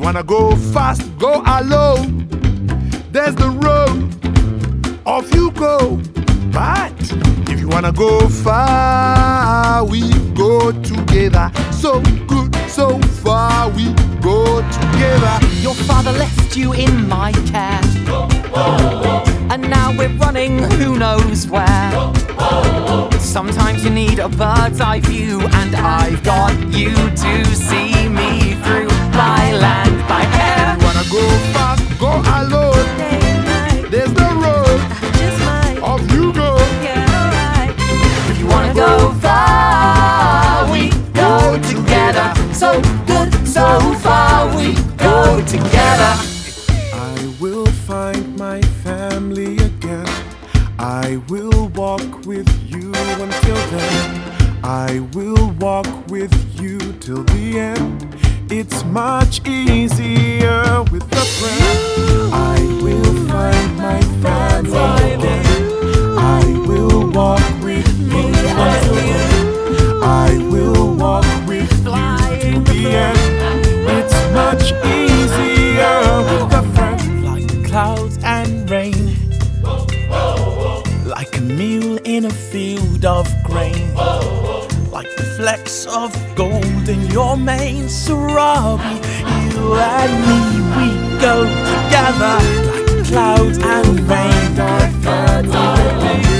wanna go fast, go alone. There's the road, off you go. But if you wanna go far, we go together. So good, so far, we go together. Your father left you in my care, and now we're running who knows where. Sometimes you need a bird's eye view, and I've got you to see me through by land, by air. You wanna go fast, go alone. There's the road, off you go. If you wanna go far, we go together. So good, so far, we go together. I will find my family again. I will walk with you until then. I will walk with you till the end. It's much easier with a friend. I will find my family again. I will walk with you until then. I will walk with you till the end. It's much easier with a friend. Like the clouds and rain, like a meal in a field of grain, like the flecks of gold in your mane, Sarabi. You and me, we go together, like the clouds and rain.